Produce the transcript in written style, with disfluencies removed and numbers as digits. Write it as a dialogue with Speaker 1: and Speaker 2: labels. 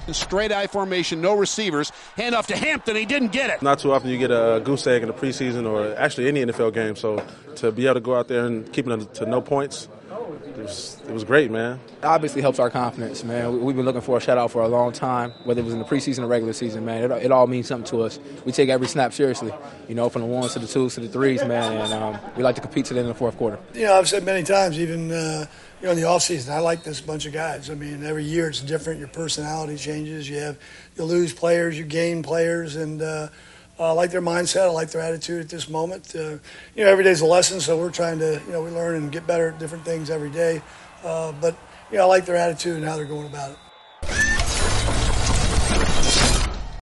Speaker 1: Straight I formation, no receivers. Handoff to Hampton. He didn't get it.
Speaker 2: Not too often you get a goose egg in the preseason or actually any NFL game. So to be able to go out there and keep it to no points, it was great, man.
Speaker 3: It obviously helps our confidence, man. We've been looking for a shutout for a long time, whether it was in the preseason or regular season, man. It all means something to us. We take every snap seriously, from the ones to the twos to the threes, man, and we like to compete to the end of the fourth quarter.
Speaker 4: I've said many times, even in the offseason, I like this bunch of guys. I mean, every year it's different. Your personality changes. You lose players, you gain players, and I like their mindset. I like their attitude at this moment. Every day's a lesson, so we're trying to, we learn and get better at different things every day. But I like their attitude and how they're going about it.